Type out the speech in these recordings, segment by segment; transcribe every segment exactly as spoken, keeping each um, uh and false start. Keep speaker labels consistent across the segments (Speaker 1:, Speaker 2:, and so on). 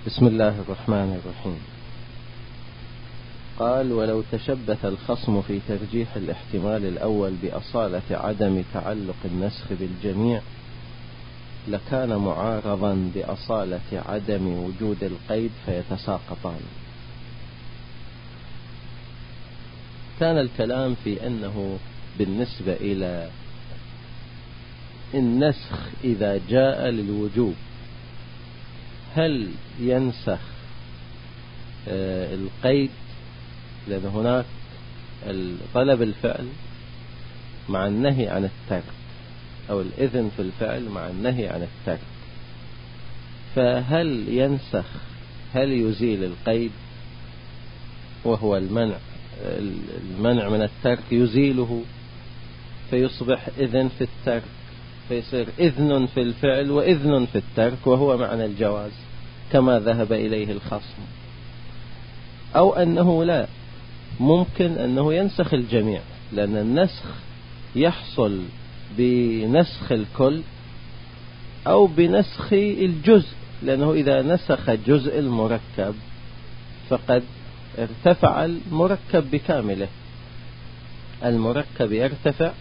Speaker 1: بسم الله الرحمن الرحيم. قال: ولو تشبث الخصم في ترجيح الاحتمال الأول بأصالة عدم تعلق النسخ بالجميع لكان معارضا بأصالة عدم وجود القيد فيتساقطان. كان الكلام في أنه بالنسبة إلى النسخ إذا جاء للوجوب هل ينسخ القيد، لأن هناك طلب الفعل مع النهي عن الترك، أو الإذن في الفعل مع النهي عن الترك، فهل ينسخ هل يزيل القيد وهو المنع المنع من الترك يزيله فيصبح إذن في الترك، فيصير إذن في الفعل وإذن في الترك وهو معنى الجواز كما ذهب إليه الخصم، أو أنه لا، ممكن أنه ينسخ الجميع، لأن النسخ يحصل بنسخ الكل أو بنسخ الجزء، لأنه إذا نسخ جزء المركب فقد ارتفع المركب بكامله. المركب يرتفع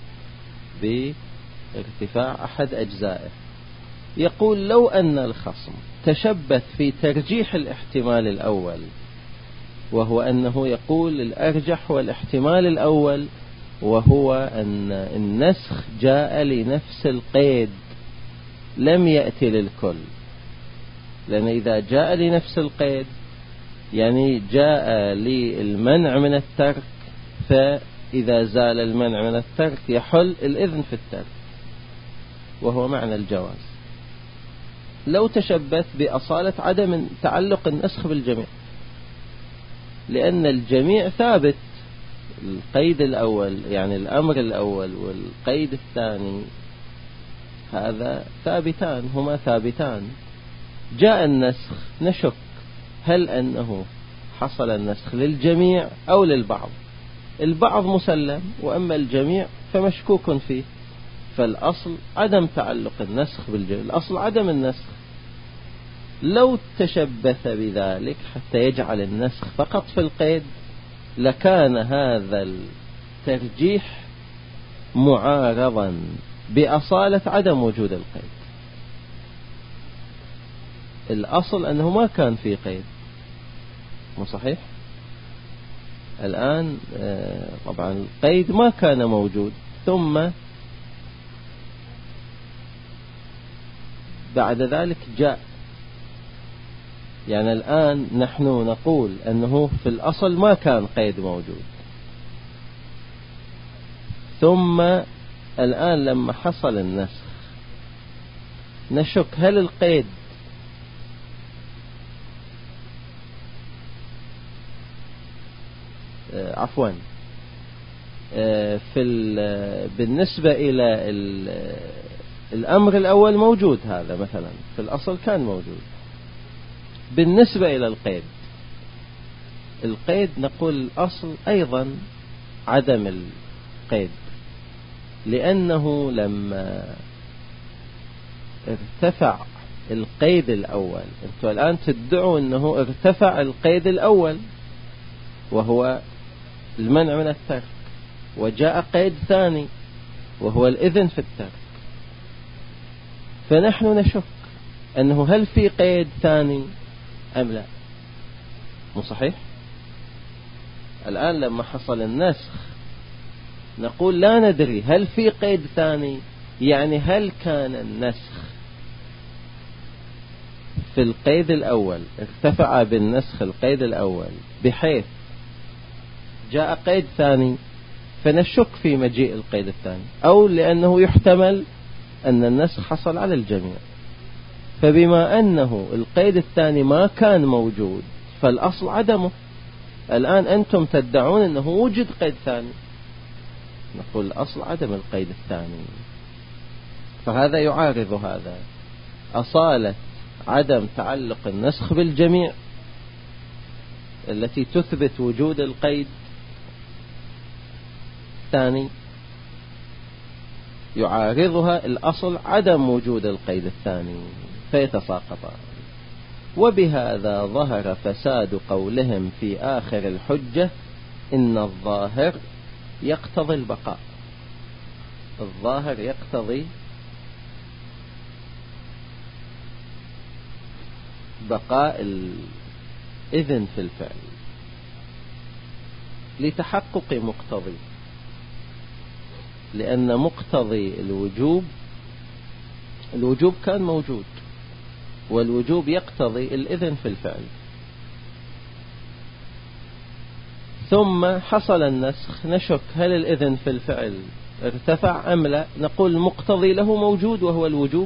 Speaker 1: بارتفاع أحد أجزائه. يقول: لو أن الخصم تشبث في ترجيح الاحتمال الأول، وهو أنه يقول الأرجح والاحتمال الأول، وهو أن النسخ جاء لنفس القيد لم يأتي للكل، لأن إذا جاء لنفس القيد يعني جاء للمنع من الترك، فإذا زال المنع من الترك يحل الإذن في الترك وهو معنى الجواز. لو تشبث بأصالة عدم تعلق النسخ بالجميع، لأن الجميع ثابت، القيد الأول يعني الأمر الأول والقيد الثاني هذا ثابتان، هما ثابتان. جاء النسخ نشك هل أنه حصل النسخ للجميع أو للبعض. البعض مسلم، وأما الجميع فمشكوك فيه، فالأصل عدم تعلق النسخ بالجميع، الأصل عدم النسخ. لو تشبث بذلك حتى يجعل النسخ فقط في القيد لكان هذا الترجيح معارضا بأصالة عدم وجود القيد. الأصل أنه ما كان في قيد، مو صحيح؟ الآن طبعا القيد ما كان موجود، ثم بعد ذلك جاء. يعني الآن نحن نقول أنه في الأصل ما كان قيد موجود، ثم الآن لما حصل النسخ نشك هل القيد آه عفوا آه في بالنسبة إلى الأمر الأول موجود، هذا مثلا في الأصل كان موجود. بالنسبة إلى القيد القيد نقول الأصل أيضا عدم القيد، لأنه لما ارتفع القيد الأول، أنتوا الآن تدعوا أنه ارتفع القيد الأول وهو المنع من الترك، وجاء قيد ثاني وهو الإذن في الترك، فنحن نشك أنه هل في قيد ثاني أم لا. مو صحيح؟ الآن لما حصل النسخ نقول لا ندري هل في قيد ثاني، يعني هل كان النسخ في القيد الأول ارتفع بالنسخ القيد الأول بحيث جاء قيد ثاني فنشك في مجيء القيد الثاني، أو لأنه يحتمل أن النسخ حصل على الجميع. فبما أنه القيد الثاني ما كان موجود فالأصل عدمه. الآن أنتم تدعون أنه وجد قيد ثاني، نقول الأصل عدم القيد الثاني، فهذا يعارض هذا. أصالة عدم تعلق النسخ بالجميع التي تثبت وجود القيد الثاني يعارضها الأصل عدم وجود القيد الثاني، فيتساقطان. وبهذا ظهر فساد قولهم في آخر الحجة إن الظاهر يقتضي البقاء. الظاهر يقتضي بقاء الإذن في الفعل لتحقق مقتضي، لأن مقتضي الوجوب الوجوب كان موجود، والوجوب يقتضي الإذن في الفعل، ثم حصل النسخ، نشك هل الإذن في الفعل ارتفع أم لا، نقول المقتضي له موجود وهو الوجوب،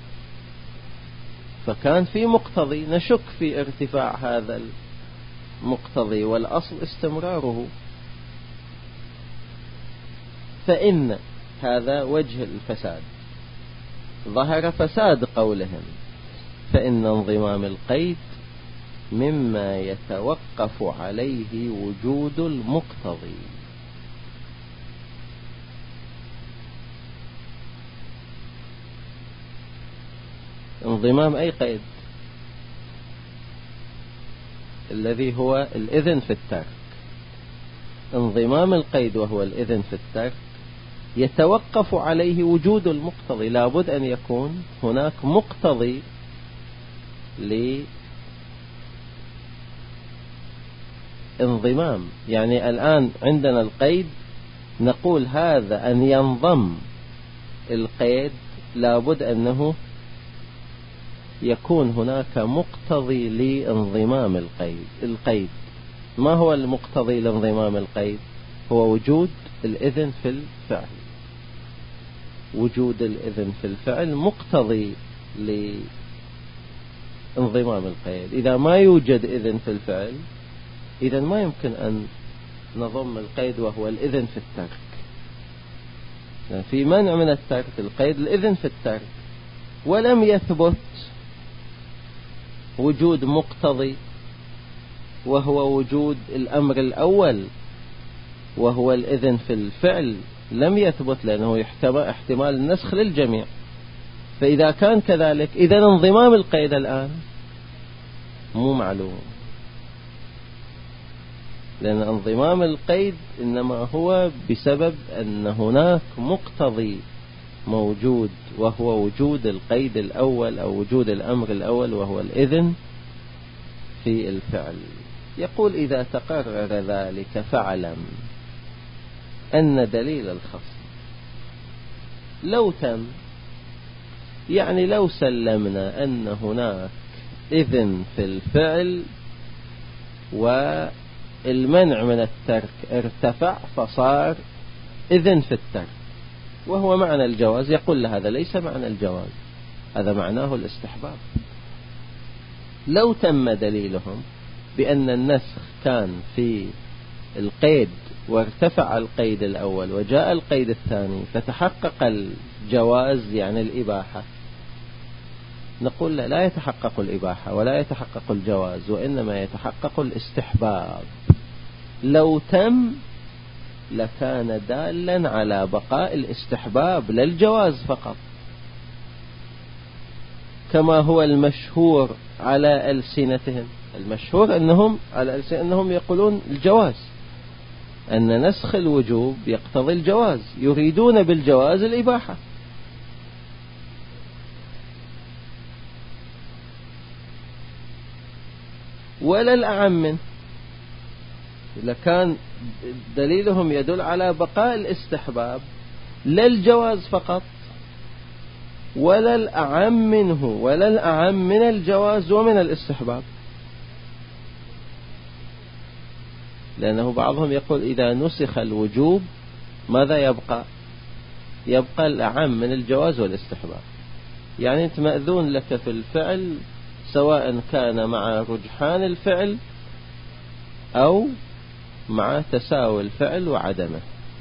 Speaker 1: فكان في مقتضي نشك في ارتفاع هذا المقتضي والأصل استمراره. فإن هذا وجه الفساد، ظهر فساد قولهم، فإن انضمام القيد مما يتوقف عليه وجود المقتضي. انضمام أي قيد؟ الذي هو الإذن في الترك. انضمام القيد وهو الإذن في الترك يتوقف عليه وجود المقتضي، لابد أن يكون هناك مقتضي لانضمام. يعني الآن عندنا القيد، نقول هذا أن ينضم القيد لابد أنه يكون هناك مقتضي لانضمام القيد. القيد ما هو المقتضي لانضمام القيد؟ هو وجود الإذن في الفعل. وجود الإذن في الفعل مقتضي لانضمام القيد. إذا ما يوجد إذن في الفعل، إذا ما يمكن أن نضم القيد وهو الإذن في الترك. يعني في منع من الترك القيد الإذن في الترك، ولم يثبت وجود مقتضي وهو وجود الأمر الأول وهو الإذن في الفعل، لم يثبت، لأنه احتمال النسخ للجميع. فإذا كان كذلك، إذا انضمام القيد الآن مو معلوم، لأن انضمام القيد إنما هو بسبب أن هناك مقتضي موجود وهو وجود القيد الأول أو وجود الأمر الأول وهو الإذن في الفعل. يقول إذا تقرر ذلك فاعلم أن دليل الخصم لو تم، يعني لو سلمنا أن هناك إذن في الفعل والمنع من الترك ارتفع فصار إذن في الترك وهو معنى الجواز، يقول له هذا ليس معنى الجواز، هذا معناه الاستحباب. لو تم دليلهم بأن النسخ كان في القيد وارتفع القيد الأول وجاء القيد الثاني فتحقق الجواز يعني الإباحة، نقول لا, لا يتحقق الإباحة ولا يتحقق الجواز، وإنما يتحقق الاستحباب. لو تم لكان دالا على بقاء الاستحباب لا الجواز فقط، كما هو المشهور على ألسنتهم. المشهور أنهم على ألسنتهم يقولون الجواز، أن نسخ الوجوب يقتضي الجواز، يريدون بالجواز الإباحة. ولا الأعم منه، لكان دليلهم يدل على بقاء الاستحباب لا الجواز فقط، ولا الأعم منه، ولا الأعم من الجواز ومن الاستحباب. لأنه بعضهم يقول إذا نسخ الوجوب ماذا يبقى؟ يبقى الأعم من الجواز والاستحباب. يعني أنت مأذون لك في الفعل سواء كان مع رجحان الفعل أو مع تساوي الفعل وعدمه.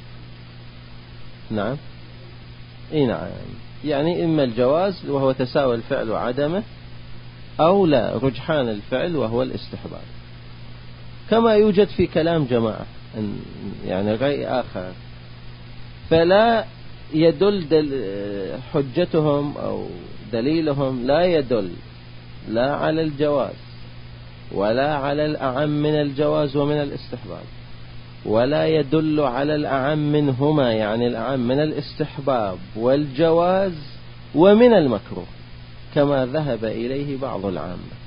Speaker 1: نعم إيه نعم، يعني إما الجواز وهو تساوي الفعل وعدمه، أو لا رجحان الفعل وهو الاستحباب. كما يوجد في كلام جماعة يعني رأي آخر، فلا يدل دل حجتهم أو دليلهم لا يدل لا على الجواز ولا على الأعم من الجواز ومن الاستحباب، ولا يدل على الأعم منهما، يعني الأعم من الاستحباب والجواز ومن المكروه، كما ذهب إليه بعض العامة.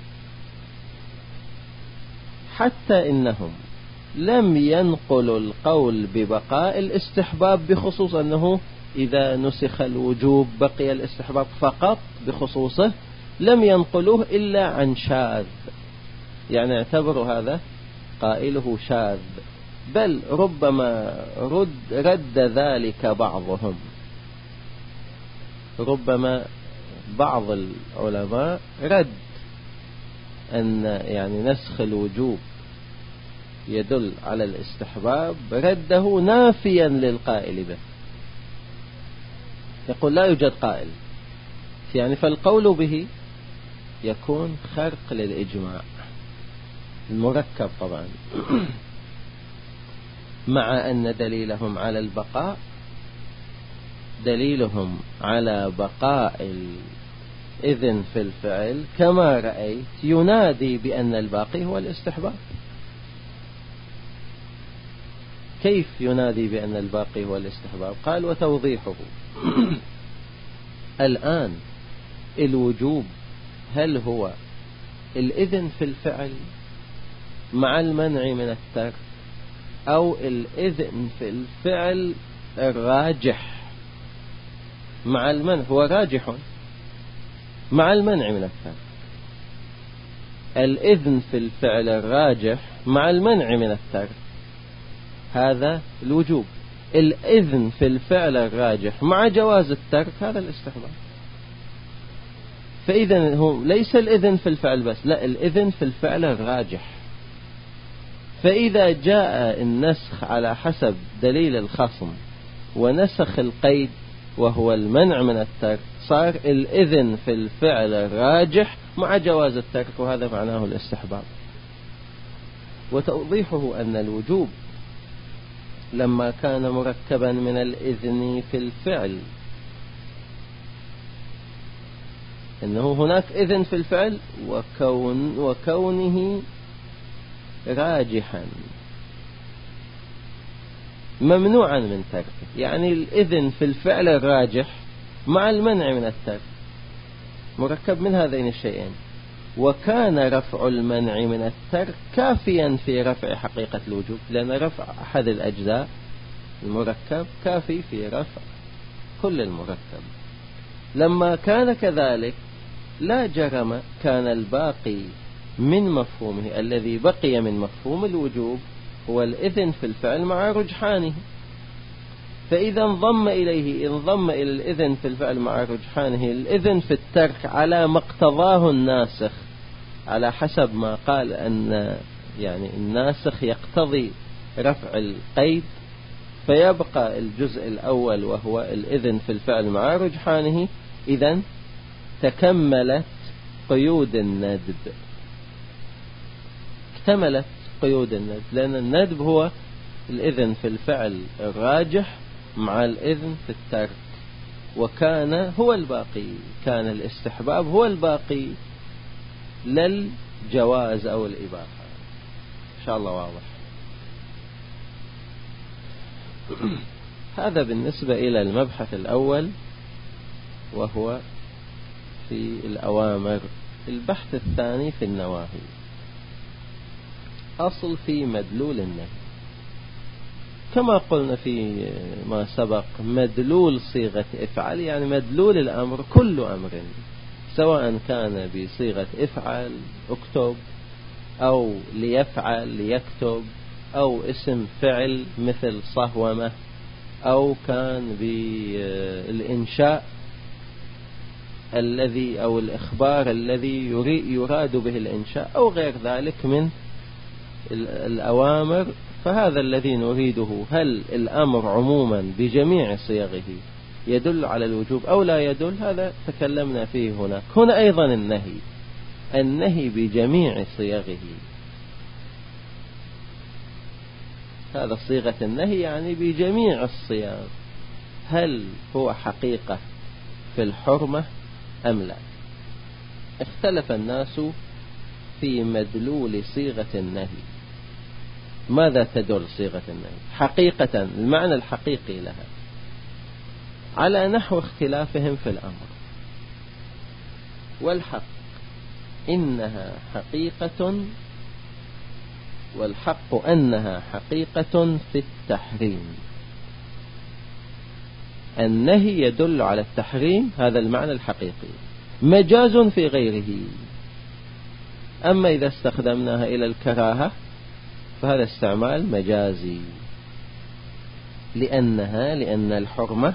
Speaker 1: حتى إنهم لم ينقلوا القول ببقاء الاستحباب بخصوص أنه إذا نسخ الوجوب بقي الاستحباب فقط بخصوصه، لم ينقلوه إلا عن شاذ، يعني اعتبروا هذا قائله شاذ، بل ربما رد, رد ذلك بعضهم. ربما بعض العلماء رد أن يعني نسخ الوجوب يدل على الاستحباب، رده نافيا للقائل به، يقول لا يوجد قائل، يعني فالقول به يكون خرق للإجماع المركب طبعا، مع أن دليلهم على البقاء دليلهم على بقاء الإذن في الفعل كما رأيت ينادي بأن الباقي هو الاستحباب. كيف ينادي بأن الباقي هو الاستحباب؟ قال وتوضيحه الآن الوجوب هل هو الإذن في الفعل مع المنع من الترك، أو الإذن في الفعل الراجح مع المنع، هو راجح مع المنع من الترك، الإذن في الفعل الراجح مع المنع من الترك هذا الوجوب، الإذن في الفعل الراجح مع جواز الترك هذا الاستحباب. فإذا هو ليس الإذن في الفعل بس، لا، الإذن في الفعل الراجح. فإذا جاء النسخ على حسب دليل الخصم ونسخ القيد وهو المنع من الترك، صار الإذن في الفعل الراجح مع جواز الترك، وهذا معناه الاستحباب. وتوضيحه أن الوجوب لما كان مركبا من الإذن في الفعل، إنه هناك إذن في الفعل وكون وكونه راجحا ممنوعا من تركه، يعني الإذن في الفعل الراجح مع المنع من الترك مركب من هذين الشيئين، وكان رفع المنع من الترك كافيا في رفع حقيقة الوجوب، لأن رفع أحد الأجزاء المركب كافي في رفع كل المركب. لما كان كذلك لا جرم كان الباقي من مفهومه، الذي بقي من مفهوم الوجوب هو الإذن في الفعل مع رجحانه. فإذا انضم إليه انضم إلى الإذن في الفعل مع رجحانه الإذن في الترك على ما اقتضاه الناسخ، على حسب ما قال أن يعني الناسخ يقتضي رفع القيد، فيبقى الجزء الأول وهو الإذن في الفعل مع رجحانه. إذن تكملت قيود الندب، اكتملت قيود الندب، لأن الندب هو الإذن في الفعل الراجح مع الإذن في الترك، وكان هو الباقي، كان الاستحباب هو الباقي للجواز أو الإباحة. إن شاء الله واضح. هذا بالنسبة إلى المبحث الأول وهو في الأوامر. البحث الثاني في النواهي. أصل في مدلول النهي، كما قلنا في ما سبق، مدلول صيغة افعل يعني مدلول الأمر كل أمر، سواء كان بصيغة افعل اكتب، أو ليفعل ليكتب، أو اسم فعل مثل صهومة، أو كان بالإنشاء الذي أو الإخبار الذي يراد به الإنشاء، أو غير ذلك من الأوامر. فهذا الذي نريده، هل الأمر عموما بجميع صيغه يدل على الوجوب أو لا يدل؟ هذا تكلمنا فيه هناك. هنا أيضا النهي، النهي بجميع صيغه، هذا صيغة النهي يعني بجميع الصيغ، هل هو حقيقة في الحرمة أم لا؟ اختلف الناس في مدلول صيغة النهي. ماذا تدل صيغة النهي حقيقة، المعنى الحقيقي لها، على نحو اختلافهم في الأمر. والحق إنها حقيقة والحق أنها حقيقة في التحريم. النهي يدل على التحريم، هذا المعنى الحقيقي، مجاز في غيره. أما إذا استخدمناها إلى الكراهة فهذا استعمال مجازي، لأنها لأن الحرمة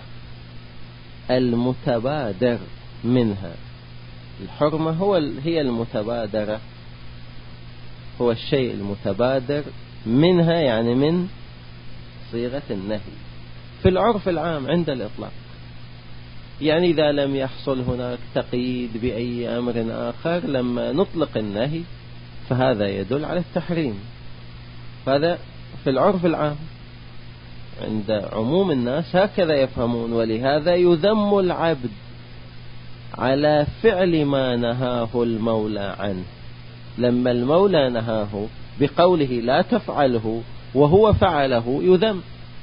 Speaker 1: المتبادر منها. الحرمة هو هي المتبادرة، هو الشيء المتبادر منها، يعني من صيغة النهي في العرف العام عند الإطلاق. يعني إذا لم يحصل هناك تقييد بأي أمر آخر، لما نطلق النهي فهذا يدل على التحريم. هذا في العرف العام عند عموم الناس هكذا يفهمون. ولهذا يذم العبد على فعل ما نهاه المولى عنه. لما المولى نهاه بقوله لا تفعله وهو فعله يذم.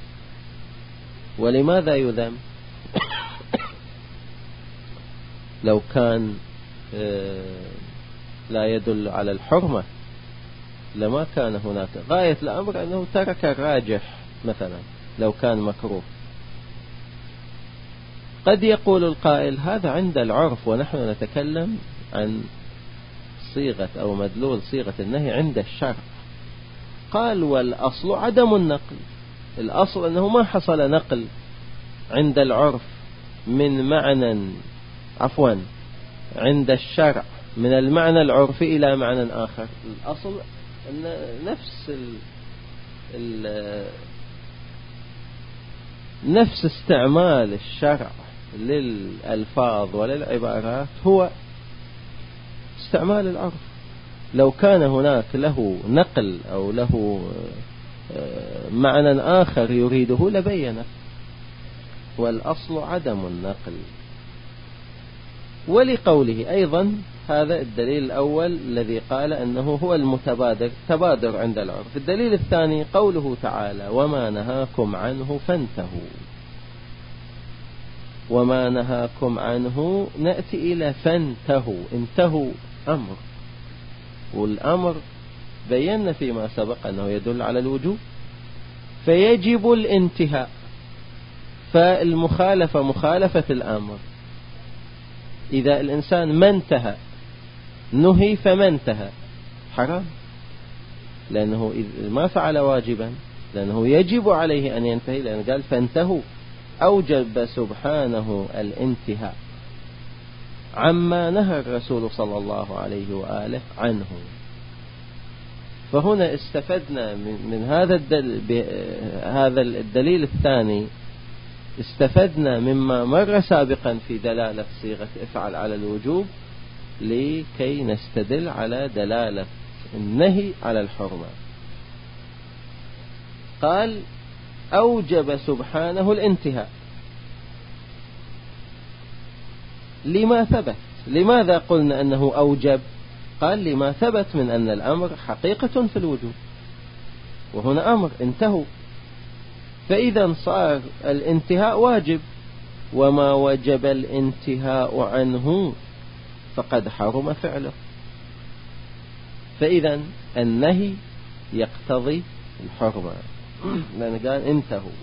Speaker 1: ولماذا يذم؟ لو كان لا يدل على الحرمة لما كان هناك غاية الأمر أنه ترك الراجح. مثلا لو كان مكروه، قد يقول القائل هذا عند العرف ونحن نتكلم عن صيغة أو مدلول صيغة النهي عند الشرع. قال والأصل عدم النقل. الأصل أنه ما حصل نقل عند العرف من معنى عفوا عند الشرع من المعنى العرفي إلى معنى آخر. الأصل أن نفس ال ال نفس استعمال الشرع للألفاظ وللعبارات هو استعمال العرف. لو كان هناك له نقل أو له معنى آخر يريده لبينه. والأصل عدم النقل. ولقوله أيضا هذا الدليل الأول الذي قال أنه هو المتبادر تبادر عند العرف. الدليل الثاني قوله تعالى وما نهاكم عنه فانتهوا. وما نهاكم عنه نأتي إلى فانتهوا. انتهوا أمر، والأمر بينا فيما سبق أنه يدل على الوجوب، فيجب الانتهاء. فالمخالفة مخالفة الأمر. إذا الإنسان ما انتهى نهي فما انتهى حرام، لأنه ما فعل واجبا، لأنه يجب عليه أن ينتهي، لأنه قال فانتهوا. أوجب سبحانه الانتهاء عما نهى الرسول صلى الله عليه وآله عنه. فهنا استفدنا من هذا الدليل هذا الدليل الثاني، استفدنا مما مر سابقا في دلالة صيغة افعل على الوجوب لكي نستدل على دلالة النهي على الحرمة. قال أوجب سبحانه الانتهاء لما ثبت. لماذا قلنا أنه أوجب؟ قال لما ثبت من أن الأمر حقيقة في الوجوب، وهنا أمر انتهوا، فإذا صار الانتهاء واجب. وما وجب الانتهاء عنه فقد حرم فعله. فإذا النهي يقتضي الحرمة، لأن قال انتهوا.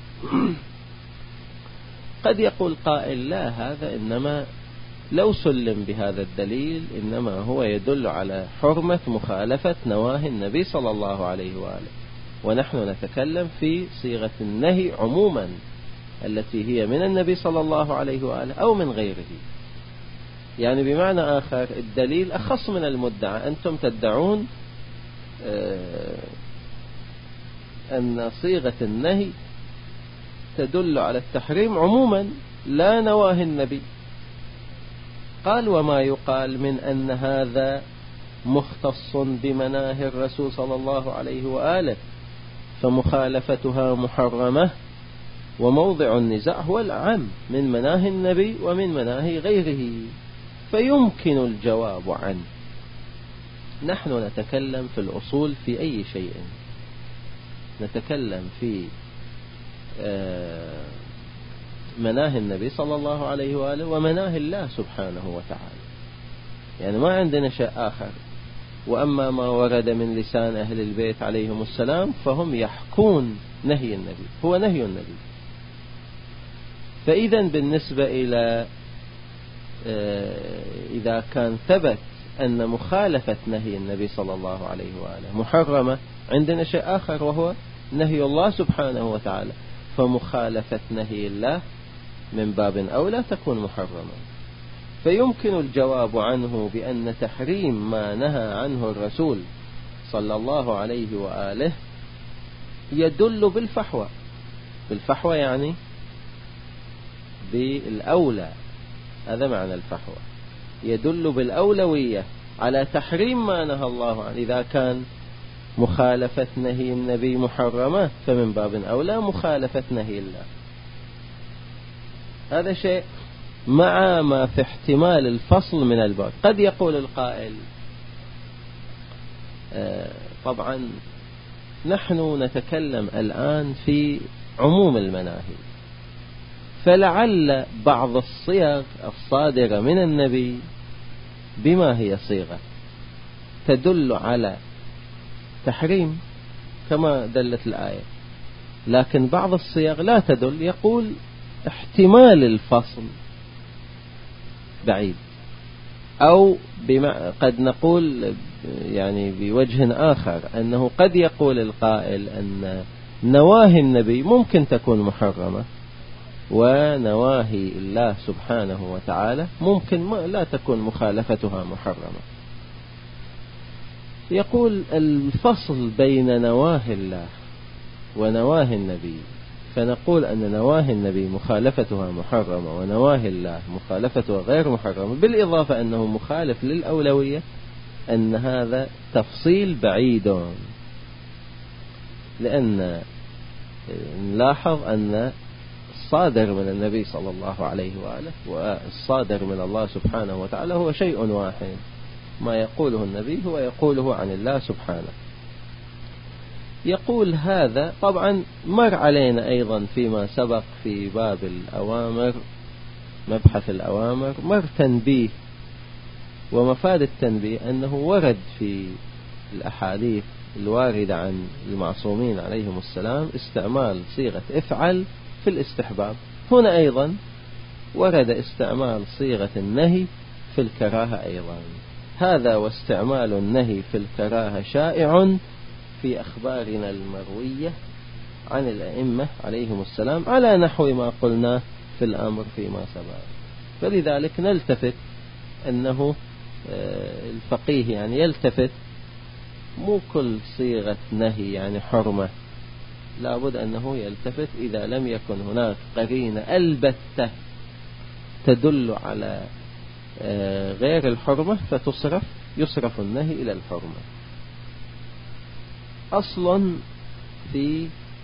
Speaker 1: قد يقول قائل لا، هذا إنما لو سلم بهذا الدليل إنما هو يدل على حرمة مخالفة نواهي النبي صلى الله عليه وآله، ونحن نتكلم في صيغة النهي عموما التي هي من النبي صلى الله عليه وآله أو من غيره. يعني بمعنى آخر الدليل أخص من المدعى. أنتم تدعون أن صيغة النهي تدل على التحريم عموما لا نواهي النبي. قال وما يقال من أن هذا مختص بمناهي الرسول صلى الله عليه وآله فمخالفتها محرمة، وموضع النزاع هو العام من مناهي النبي ومن مناهي غيره. فيمكن الجواب عنه. نحن نتكلم في الأصول في أي شيء، نتكلم في مناهي النبي صلى الله عليه وآله ومناهي الله سبحانه وتعالى، يعني ما عندنا شيء آخر. وأما ما ورد من لسان أهل البيت عليهم السلام فهم يحكون نهي النبي، هو نهي النبي. فإذا بالنسبة إلى إذا كان ثبت أن مخالفة نهي النبي صلى الله عليه وآله محرمة، عندنا شيء آخر وهو نهي الله سبحانه وتعالى، فمخالفة نهي الله من باب أولى تكون محرمة. فيمكن الجواب عنه بأن تحريم ما نهى عنه الرسول صلى الله عليه وآله يدل بالفحوى. بالفحوى يعني بالأولى، هذا معنى الفحوى، يدل بالأولوية على تحريم ما نهى الله عنه. إذا كان مخالفة نهي النبي محرمة فمن باب أولى مخالفة نهي الله. هذا شيء مع ما في احتمال الفصل من الباب. قد يقول القائل آه طبعا نحن نتكلم الآن في عموم المناهي، فلعل بعض الصيغ الصادرة من النبي بما هي صيغة تدل على تحريم كما دلت الآية، لكن بعض الصيغ لا تدل، يقول احتمال الفصل بعيد. أو بما قد نقول يعني بوجه آخر أنه قد يقول القائل أن نواهي النبي ممكن تكون محرمة ونواهي الله سبحانه وتعالى ممكن ما لا تكون مخالفتها محرمة. يقول الفصل بين نواهي الله ونواهي النبي، فنقول أن نواهي النبي مخالفتها محرمة ونواهي الله مخالفتها غير محرمة، بالإضافة أنه مخالف للأولوية، أن هذا تفصيل بعيد. لأن نلاحظ أن الصادر من النبي صلى الله عليه وآله والصادر من الله سبحانه وتعالى هو شيء واحد، ما يقوله النبي هو يقوله عن الله سبحانه. يقول هذا طبعا مر علينا أيضا فيما سبق في باب الأوامر، مبحث الأوامر، مر تنبيه، ومفاد التنبيه أنه ورد في الأحاديث الواردة عن المعصومين عليهم السلام استعمال صيغة افعل في الاستحباب. هنا أيضا ورد استعمال صيغة النهي في الكراهة أيضا. هذا واستعمال النهي في الكراهة شائع في أخبارنا المروية عن الأئمة عليهم السلام على نحو ما قلنا في الأمر فيما سبق. فلذلك نلتفت أنه الفقيه يعني يلتفت مو كل صيغة نهي يعني حرمة، لابد أنه يلتفت إذا لم يكن هناك قرينة البتة تدل على غير الحرمة فتصرف يصرف النهي إلى الحرمة. أصلا في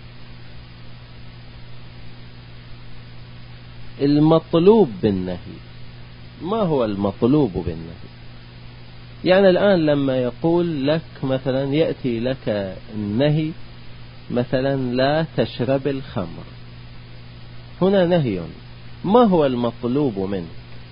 Speaker 1: المطلوب بالنهي، ما هو المطلوب بالنهي؟ يعني الآن لما يقول لك مثلا، يأتي لك النهي مثلا لا تشرب الخمر، هنا نهي، ما هو المطلوب منك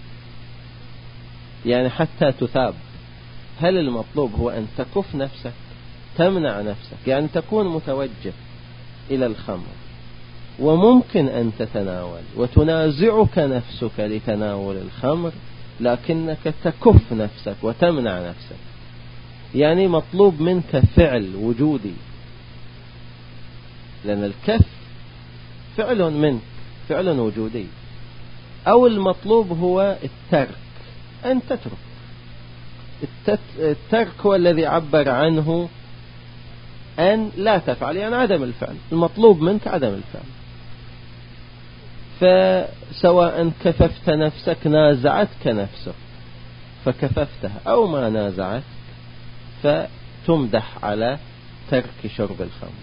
Speaker 1: يعني حتى تثاب؟ هل المطلوب هو أن تكف نفسك، تمنع نفسك، يعني تكون متوجه إلى الخمر وممكن أن تتناول وتنازعك نفسك لتناول الخمر لكنك تكف نفسك وتمنع نفسك، يعني مطلوب منك فعل وجودي، لأن الكف فعل منك، فعل وجودي. أو المطلوب هو الترك، أن تترك. الترك هو الذي عبر عنه أن لا تفعل، يعني عدم الفعل، المطلوب منك عدم الفعل. فسواء كففت نفسك، نازعتك نفسك فكففتها، أو ما نازعتك فتمدح على ترك شرب الخمر.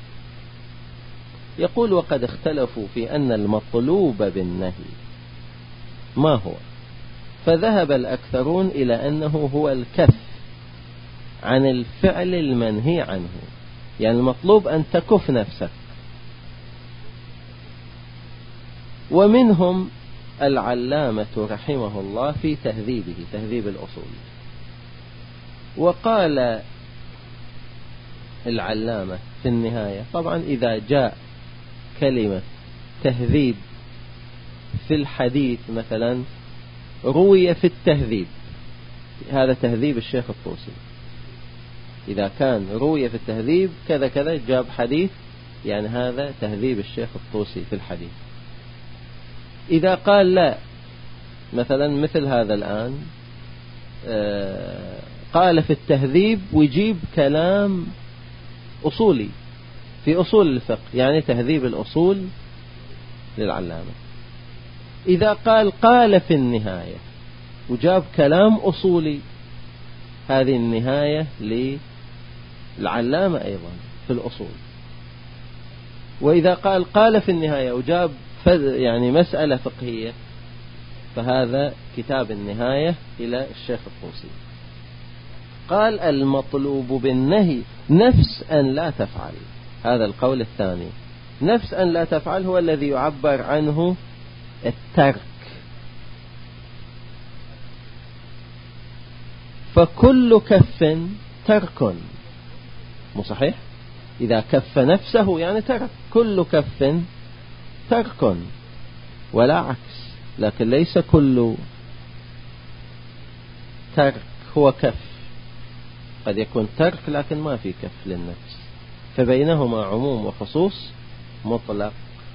Speaker 1: يقول وقد اختلفوا في أن المطلوب بالنهي ما هو. فذهب الأكثرون إلى أنه هو الكف عن الفعل المنهي عنه، يعني المطلوب أن تكف نفسك. ومنهم العلامة رحمه الله في تهذيبه، تهذيب الأصول، وقال العلامة في النهاية، طبعا إذا جاء كلمة تهذيب في الحديث مثلا روي في التهذيب، هذا تهذيب الشيخ الطوسي، إذا كان روي في التهذيب كذا كذا جاب حديث، يعني هذا تهذيب الشيخ الطوسي في الحديث. إذا قال لا، مثلا مثل هذا الآن قال في التهذيب ويجيب كلام أصولي في أصول الفقه، يعني تهذيب الأصول للعلامة. إذا قال قال في النهاية وجاب كلام أصولي، هذه النهاية للعلامة أيضا في الأصول. وإذا قال قال في النهاية وجاب يعني مسألة فقهية، فهذا كتاب النهاية إلى الشيخ الطوسي. قال المطلوب بالنهي نفس أن لا تفعل، هذا القول الثاني، نفس أن لا تفعل هو الذي يعبر عنه الترك. فكل كف ترك، مو صحيح؟ إذا كف نفسه يعني ترك، كل كف ترك ولا عكس، لكن ليس كل ترك هو كف، قد يكون ترك لكن ما في كف للنفس، فبينهما عموم وخصوص مطلق.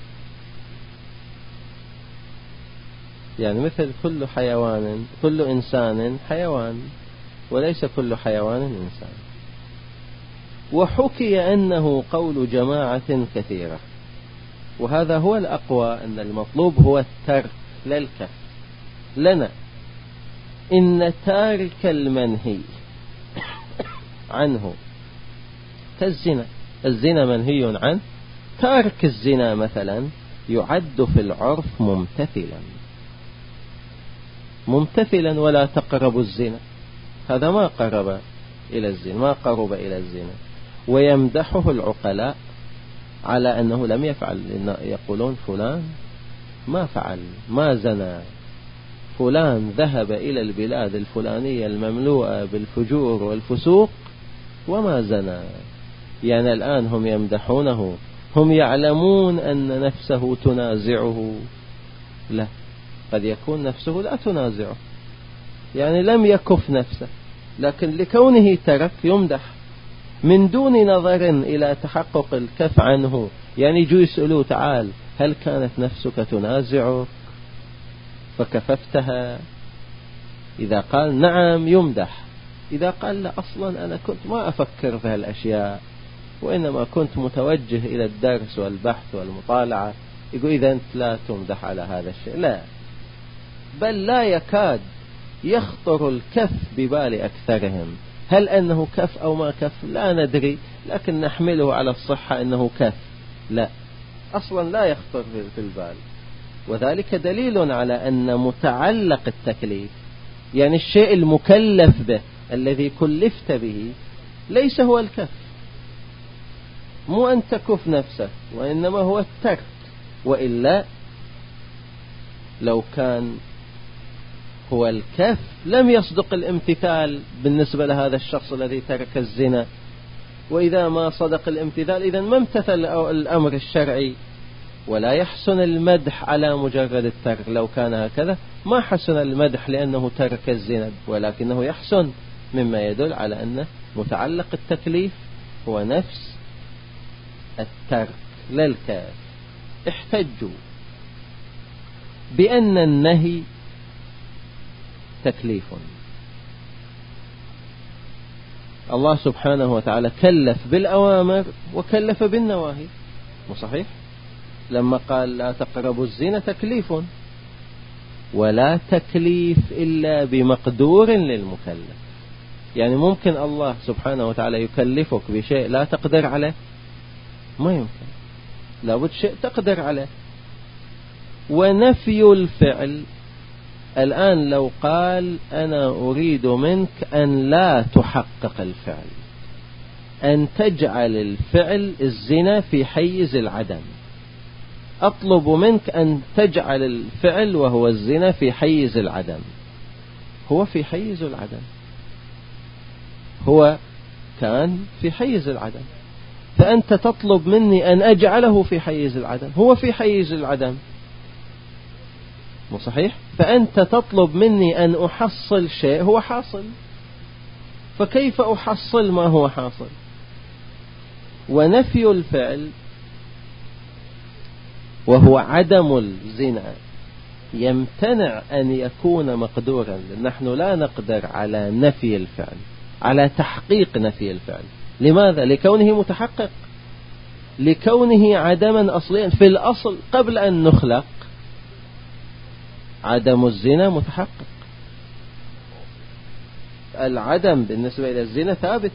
Speaker 1: يعني مثل كل حيوان، كل إنسان حيوان، وليس كل حيوان إنسان. وحكي أنه قول جماعة كثيرة، وهذا هو الأقوى، أن المطلوب هو الترك لا الكف. لنا إن تارك المنهي عنه كالزنا، الزنا منهي عنه، تارك الزنا مثلا يعد في العرف ممتثلا، ممتثلا ولا تقربوا الزنا، هذا ما قرب إلى الزنا، ما قرب إلى الزنا. ويمدحه العقلاء على أنه لم يفعل، يقولون فلان ما فعل، ما زنى، فلان ذهب إلى البلاد الفلانية المملوءة بالفجور والفسوق وما زنى. يعني الآن هم يمدحونه، هم يعلمون أن نفسه تنازعه، لا، قد يكون نفسه لا تنازعه، يعني لم يكف نفسه، لكن لكونه ترك يمدح من دون نظر إلى تحقق الكف عنه. يعني يجوا يسألوه تعال هل كانت نفسك تنازعك فكففتها؟ إذا قال نعم يمدح، إذا قال لا أصلا أنا كنت ما أفكر في هالأشياء وإنما كنت متوجه إلى الدرس والبحث والمطالعة، يقول إذا أنت لا تمدح على هذا الشيء، لا، بل لا يكاد يخطر الكف ببال أكثرهم. هل أنه كف أو ما كف لا ندري، لكن نحمله على الصحة أنه كف، لا، أصلا لا يخطر في البال. وذلك دليل على أن متعلق التكليف، يعني الشيء المكلف به الذي كلفت به، ليس هو الكف، مو أن تكف نفسك، وإنما هو الترك. وإلا لو كان هو الكف لم يصدق الامتثال بالنسبة لهذا الشخص الذي ترك الزنا، وإذا ما صدق الامتثال إذن ما امتثل الأمر الشرعي. ولا يحسن المدح على مجرد الترك، لو كان هكذا ما حسن المدح لأنه ترك الزنا، ولكنه يحسن مما يدل على أنه متعلق التكليف هو نفس الترك لا الكاف. احتجوا بأن النهي تكليف، الله سبحانه وتعالى كلف بالأوامر وكلف بالنواهي، مو صحيح؟ لما قال لا تقربوا الزنا تكليف، ولا تكليف إلا بمقدور للمكلف. يعني ممكن الله سبحانه وتعالى يكلفك بشيء لا تقدر عليه؟ ما يمكن، لابد شيء تقدر عليه. ونفي الفعل الآن لو قال أنا أريد منك أن لا تحقق الفعل، أن تجعل الفعل الزنا في حيز العدم، أطلب منك أن تجعل الفعل وهو الزنا في حيز العدم، هو في حيز العدم، هو كان في حيز العدم، فأنت تطلب مني أن أجعله في حيز العدم، هو في حيز العدم، مو صحيح؟ فأنت تطلب مني أن أحصل شيء هو حاصل، فكيف أحصل ما هو حاصل؟ ونفي الفعل وهو عدم الزنا يمتنع أن يكون مقدورا. نحن لا نقدر على نفي الفعل، على تحقيق نفي الفعل. لماذا؟ لكونه متحقق، لكونه عدما أصليا في الأصل قبل أن نخلق. عدم الزنا متحقق، العدم بالنسبة إلى الزنا ثابت،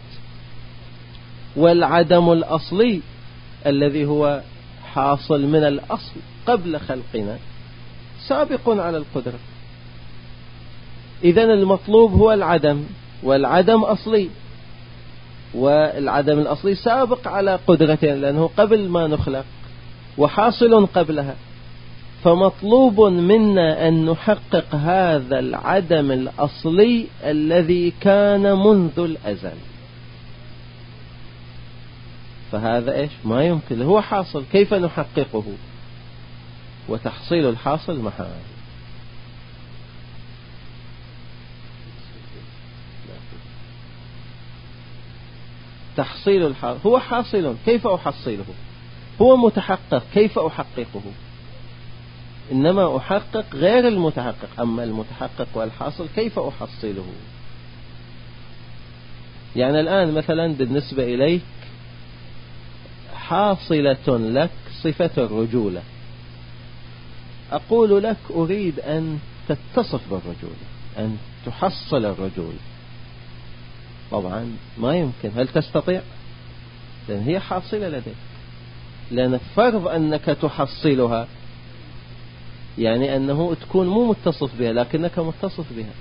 Speaker 1: والعدم الأصلي الذي هو حاصل من الأصل قبل خلقنا سابق على القدرة. إذن المطلوب هو العدم، والعدم أصلي، والعدم الأصلي سابق على قدرتنا لأنه قبل ما نخلق وحاصل قبلها، فمطلوب منا أن نحقق هذا العدم الأصلي الذي كان منذ الأزل. فهذا إيش؟ ما يمكن، هو حاصل، كيف نحققه؟ وتحصيل الحاصل محال. تحصيل الحاصل هو حاصل، كيف أحصله؟ هو متحقق، كيف أحققه؟ إنما أحقق غير المتحقق، أما المتحقق والحاصل كيف أحصله؟ يعني الآن مثلا بالنسبة إليك حاصلة لك صفة الرجولة، أقول لك أريد أن تتصف بالرجولة، أن تحصل الرجولة. طبعا ما يمكن، هل تستطيع؟ لأن هي حاصلة لديك، لأن فرض أنك تحصلها يعني أنه تكون مو متصف بها لكنك متصف بها،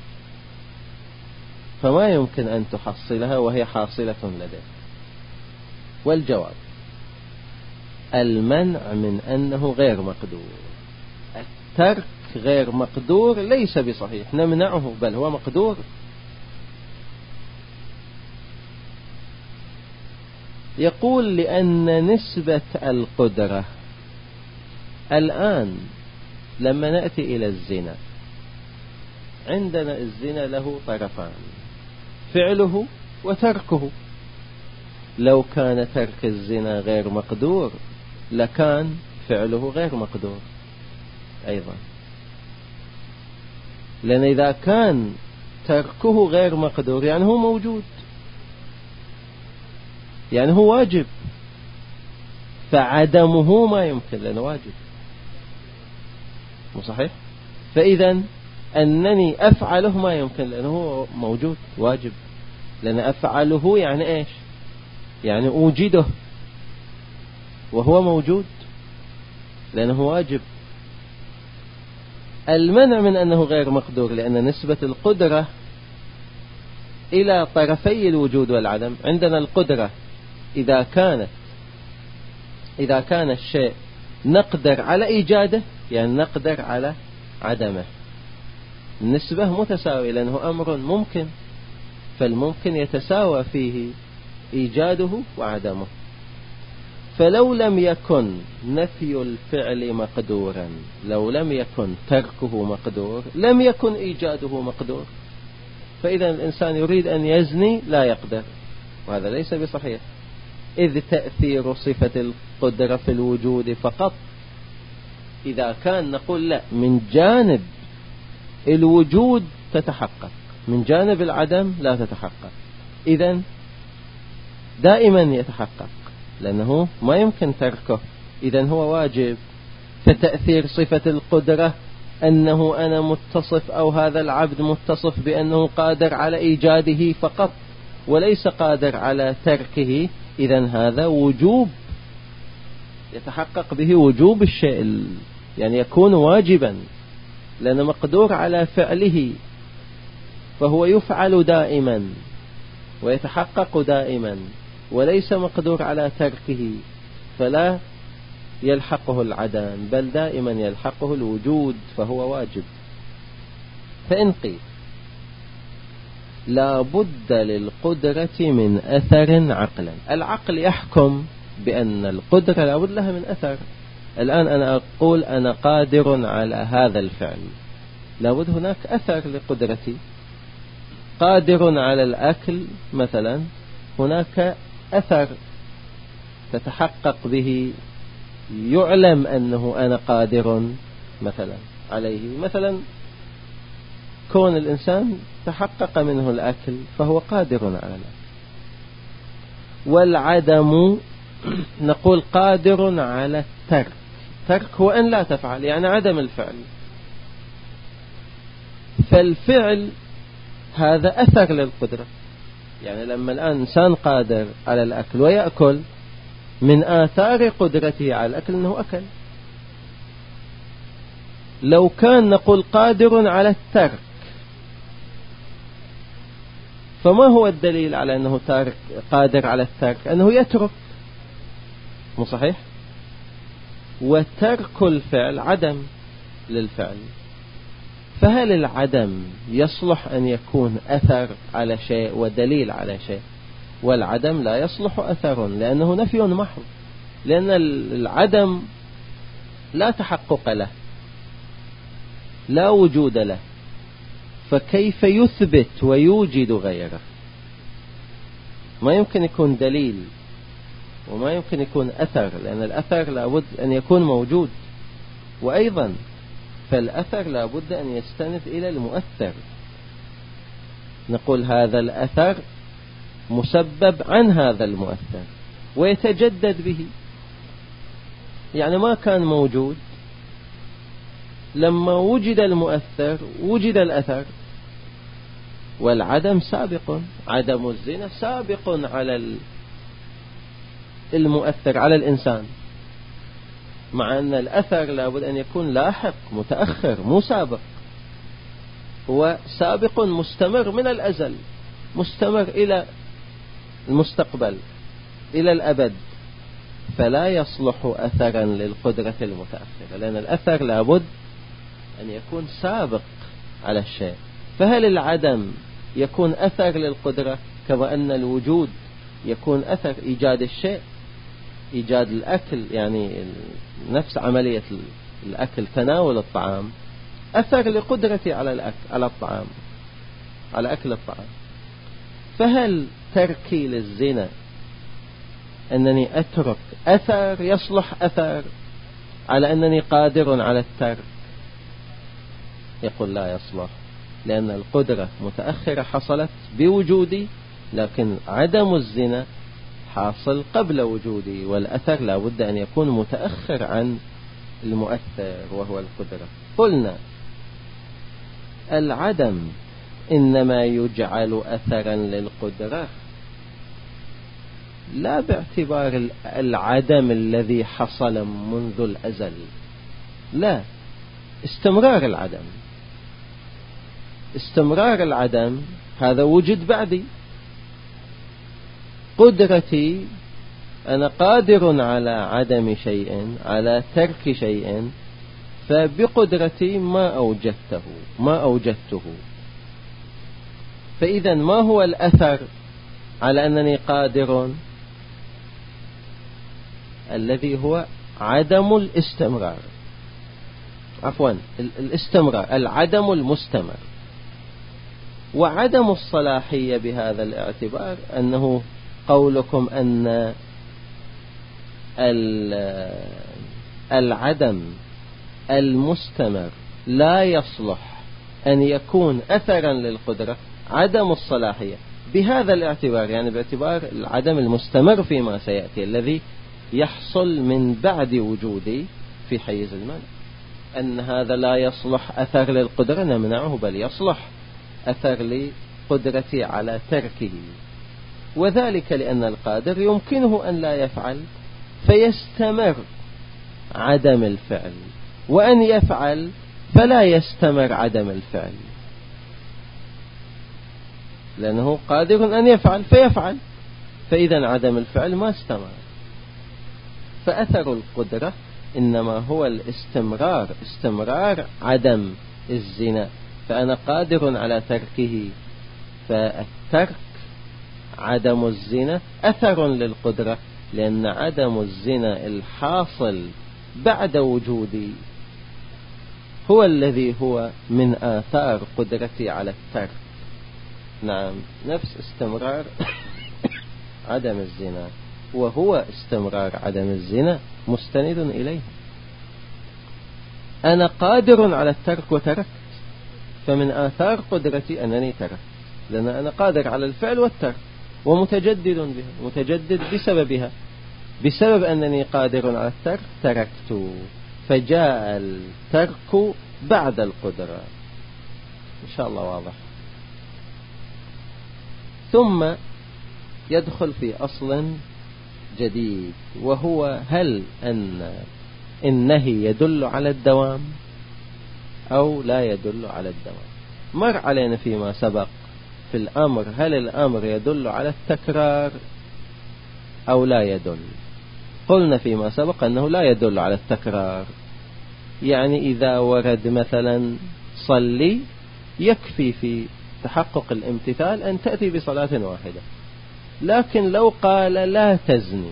Speaker 1: فما يمكن أن تحصلها وهي حاصلة لديك. والجواب المنع من أنه غير مقدور. الترك غير مقدور ليس بصحيح نمنعه، بل هو مقدور. يقول لأن نسبة القدرة الآن لما نأتي إلى الزنا، عندنا الزنا له طرفان، فعله وتركه. لو كان ترك الزنا غير مقدور لكان فعله غير مقدور أيضا، لأن إذا كان تركه غير مقدور يعني هو موجود، يعني هو واجب، فعدمه ما يمكن لأنه واجب، مو صحيح؟ فإذا أنني أفعله ما يمكن لأنه هو موجود واجب، لأن أفعله يعني إيش؟ يعني أوجده وهو موجود لأنه واجب. المنع من أنه غير مقدور لأن نسبة القدرة إلى طرفي الوجود والعدم. عندنا القدرة إذا كانت إذا كان الشيء نقدر على إيجاده يعني نقدر على عدمه، النسبة متساوية لأنه أمر ممكن، فالممكن يتساوى فيه إيجاده وعدمه. فلو لم يكن نفي الفعل مقدورا، لو لم يكن تركه مقدور لم يكن إيجاده مقدور. فإذا الإنسان يريد أن يزني لا يقدر، وهذا ليس بصحيح، إذ تأثير صفة القدرة في الوجود فقط. إذا كان نقول لا، من جانب الوجود تتحقق، من جانب العدم لا تتحقق، إذن دائما يتحقق لأنه ما يمكن تركه، إذن هو واجب. فتأثير صفة القدرة أنه أنا متصف أو هذا العبد متصف بأنه قادر على إيجاده فقط وليس قادر على تركه، إذن هذا وجوب يتحقق به وجوب الشيء، يعني يكون واجبا لأنه مقدور على فعله، فهو يفعل دائما ويتحقق دائما، وليس مقدور على تركه، فلا يلحقه العدم، بل دائما يلحقه الوجود، فهو واجب. فإن قيل لا بد للقدرة من أثر عقلا، العقل يحكم بأن القدرة لا بد لها من أثر. الآن أنا أقول أنا قادر على هذا الفعل، لا بد هناك أثر لقدرتي. قادر على الأكل مثلا، هناك أثر تتحقق به، يعلم أنه أنا قادر مثلا عليه. مثلا كون الإنسان تحقق منه الأكل فهو قادر على الأكل. والعدم نقول قادر على الترك، ترك هو أن لا تفعل، يعني عدم الفعل. فالفعل هذا أثر للقدرة، يعني لما الآن إنسان قادر على الأكل ويأكل، من آثار قدرته على الأكل أنه أكل. لو كان نقول قادر على الترك، فما هو الدليل على أنه تارك قادر على الترك؟ أنه يترك، مو صحيح؟ وترك الفعل عدم للفعل. فهل العدم يصلح أن يكون أثر على شيء ودليل على شيء؟ والعدم لا يصلح أثر، لأنه نفي محض، لأن العدم لا تحقق له، لا وجود له، فكيف يثبت ويوجد غيره؟ ما يمكن يكون دليل وما يمكن يكون أثر، لأن الأثر لابد أن يكون موجود. وأيضا فالأثر لابد أن يستند إلى المؤثر. نقول هذا الأثر مسبب عن هذا المؤثر ويتجدد به، يعني ما كان موجود، لما وجد المؤثر وجد الأثر. والعدم سابق، عدم الزنا سابق على المؤثر، على الإنسان، مع أن الأثر لابد أن يكون لاحق متأخر مو سابق. هو سابق مستمر من الأزل، مستمر إلى المستقبل إلى الأبد، فلا يصلح أثرا للقدرة المتأخرة، لأن الأثر لابد أن يكون سابق على الشيء. فهل العدم يكون أثر للقدرة كما أن الوجود يكون أثر إيجاد الشيء؟ إيجاد الأكل، يعني نفس عملية الأكل، تناول الطعام، أثر لقدرتي على الأكل، على الطعام، على أكل الطعام. فهل تركي للزنا أنني أترك أثر يصلح أثر على أنني قادر على الترك؟ يقول لا يصلح، لأن القدرة متأخرة حصلت بوجودي، لكن عدم الزنا حاصل قبل وجودي، والأثر لا بد أن يكون متأخر عن المؤثر وهو القدرة. قلنا العدم إنما يجعل أثرا للقدرة لا باعتبار العدم الذي حصل منذ الأزل، لا، استمرار العدم. استمرار العدم هذا وجد بعدي. قدرتي أنا قادر على عدم شيء، على ترك شيء، فبقدرتي ما أوجدته ما أوجدته فإذا ما هو الأثر على أنني قادر؟ الذي هو عدم الاستمرار، عفوا الاستمرار، العدم المستمر. وعدم الصلاحية بهذا الاعتبار أنه قولكم أن العدم المستمر لا يصلح أن يكون أثرا للقدرة، عدم الصلاحية بهذا الاعتبار، يعني باعتبار العدم المستمر فيما سيأتي الذي يحصل من بعد وجودي في حيز المنع، أن هذا لا يصلح أثر للقدرة نمنعه، بل يصلح أثر لقدرتي على تركه. وذلك لأن القادر يمكنه أن لا يفعل فيستمر عدم الفعل، وأن يفعل فلا يستمر عدم الفعل، لأنه قادر أن يفعل فيفعل، فإذا عدم الفعل ما استمر. فأثر القدرة إنما هو الاستمرار، استمرار عدم الزنا، فأنا قادر على تركه، فالترك عدم الزنا أثر للقدرة، لأن عدم الزنا الحاصل بعد وجودي هو الذي هو من آثار قدرتي على الترك. نعم، نفس استمرار عدم الزنا، وهو استمرار عدم الزنا مستند إليه. أنا قادر على الترك وتركت، فمن آثار قدرتي أنني تركت، لأن أنا قادر على الفعل والترك ومتجدد بها، متجدد بسببها، بسبب أنني قادر على الترك تركت، فجاء الترك بعد القدرة. إن شاء الله واضح. ثم يدخل في أصل جديد، وهو هل أن النهي يدل على الدوام أو لا يدل على الدوام. مر علينا فيما سبق في الأمر هل الأمر يدل على التكرار أو لا يدل. قلنا فيما سبق أنه لا يدل على التكرار، يعني إذا ورد مثلا صلي يكفي في تحقق الامتثال أن تأتي بصلاة واحدة. لكن لو قال لا تزني،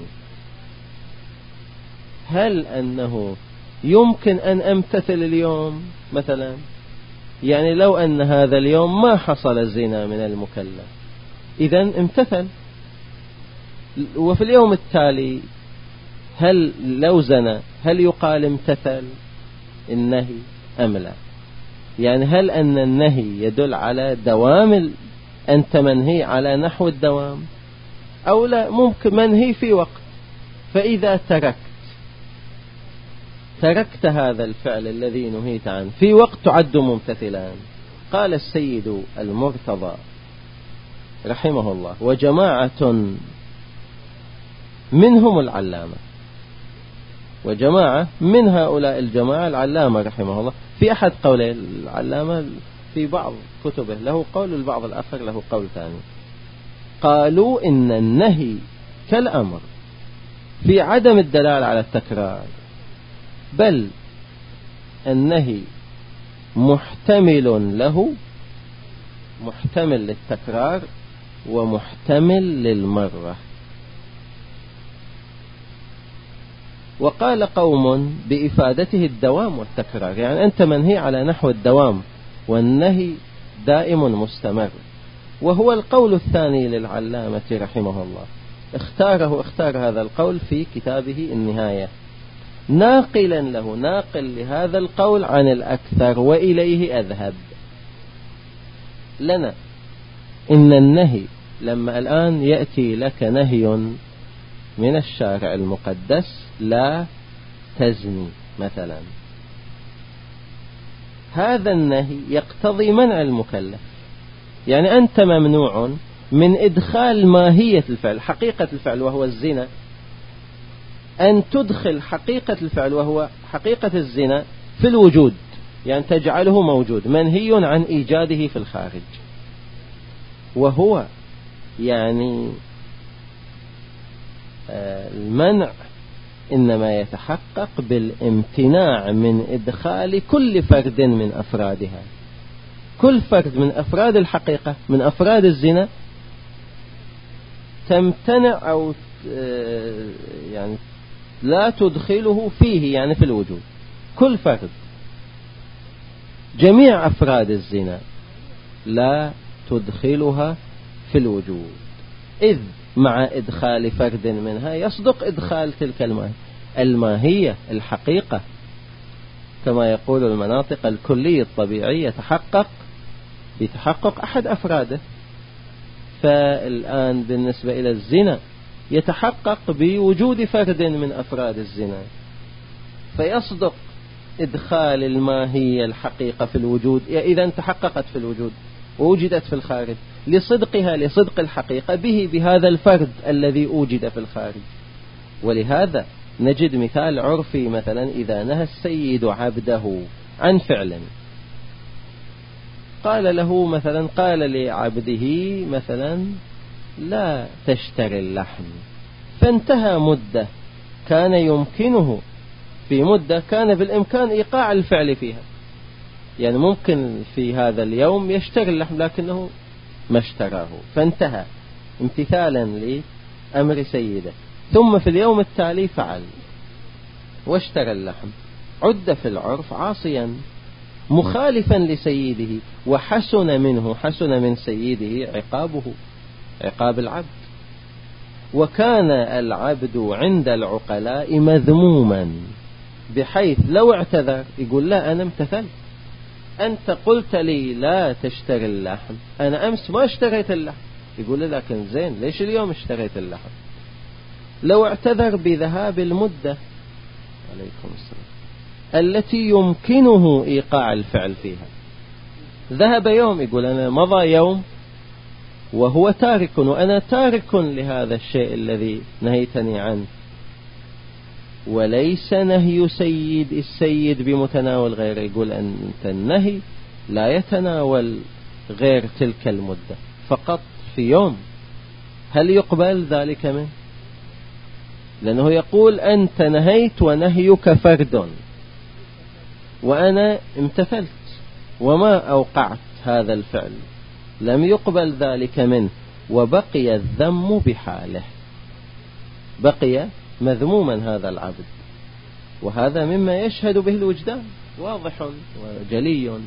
Speaker 1: هل أنه يمكن أن أمتثل اليوم مثلا؟ يعني لو أن هذا اليوم ما حصل الزنا من المكلف، إذن امتثل. وفي اليوم التالي هل لو زنى هل يقال امتثل النهي أم لا؟ يعني هل أن النهي يدل على دوام، أنت منهي على نحو الدوام أو لا؟ ممكن منهي في وقت، فإذا تركت تركت هذا الفعل الذي نهيت عنه في وقت تعد ممتثلان. قال السيد المرتضى رحمه الله وجماعة منهم العلامة، وجماعة من هؤلاء الجماعة العلامة رحمه الله، في أحد قولي العلامة في بعض كتبه له قول، البعض الآخر له قول ثاني. قالوا إن النهي كالأمر في عدم الدلالة على التكرار، بل النهي محتمل له، محتمل للتكرار ومحتمل للمرة. وقال قوم بإفادته الدوام والتكرار، يعني أنت منهي على نحو الدوام والنهي دائم مستمر. وهو القول الثاني للعلامة رحمه الله، اختاره اختار هذا القول في كتابه النهاية، ناقلا له ناقل لهذا القول عن الأكثر وإليه أذهب. لنا إن النهي لما الآن يأتي لك نهي من الشارع المقدس لا تزني مثلا، هذا النهي يقتضي منع المكلف، يعني أنت ممنوع من إدخال ماهية الفعل، حقيقة الفعل وهو الزنا، أن تدخل حقيقة الفعل وهو حقيقة الزنا في الوجود، يعني تجعله موجود، منهي عن إيجاده في الخارج. وهو يعني المنع إنما يتحقق بالامتناع من إدخال كل فرد من أفرادها، كل فرد من أفراد الحقيقة من أفراد الزنا تمتنع أو يعني لا تدخله فيه، يعني في الوجود كل فرد، جميع أفراد الزنا لا تدخلها في الوجود، إذ مع إدخال فرد منها يصدق إدخال تلك الماهية الحقيقة، كما يقول المناطق الكلية الطبيعية يتحقق بتحقق أحد أفراده. فالآن بالنسبة إلى الزنا يتحقق بوجود فرد من أفراد الزنا، فيصدق إدخال الماهية الحقيقة في الوجود، إذا تحققت في الوجود ووجدت في الخارج لصدقها، لصدق الحقيقة به بهذا الفرد الذي أوجد في الخارج. ولهذا نجد مثال عرفي مثلا إذا نهى السيد عبده عن فعل. قال له مثلا، قال لعبده مثلا لا تشتري اللحم، فانتهى مدة كان يمكنه، في مدة كان بالإمكان إيقاع الفعل فيها، يعني ممكن في هذا اليوم يشتري اللحم لكنه ما اشتراه، فانتهى امتثالا لأمر سيده، ثم في اليوم التالي فعل واشترى اللحم، عد في العرف عاصيا مخالفا لسيده، وحسن منه، حسن من سيده عقابه، عقاب العبد. وكان العبد عند العقلاء مذموما، بحيث لو اعتذر يقول لا أنا امتثلت، أنت قلت لي لا تشتري اللحم، أنا أمس ما اشتريت اللحم، يقول لكن زين ليش اليوم اشتريت اللحم. لو اعتذر بذهاب المدة عليكم السلام التي يمكنه إيقاع الفعل فيها، ذهب يوم، يقول أنا مضى يوم وهو تارك، وأنا تارك لهذا الشيء الذي نهيتني عنه، وليس نهي سيد السيد بمتناول غيره، يقول أنت النهي لا يتناول غير تلك المدة، فقط في يوم، هل يقبل ذلك منه؟ لأنه يقول أنت نهيت ونهيك فرد، وأنا امتثلت وما أوقعت هذا الفعل، لم يقبل ذلك منه، وبقي الذم بحاله، بقي مذموما هذا العبد، وهذا مما يشهد به الوجدان واضح وجلي.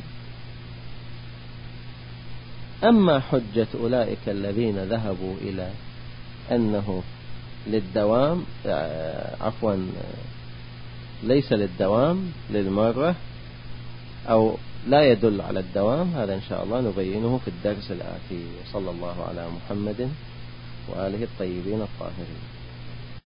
Speaker 1: أما حجة أولئك الذين ذهبوا إلى أنه للدوام، عفوا ليس للدوام للمرة، أو لا يدل على الدوام، هذا إن شاء الله نبينه في الدرس الآتي. وصلى الله على محمد وآله الطيبين الطاهرين.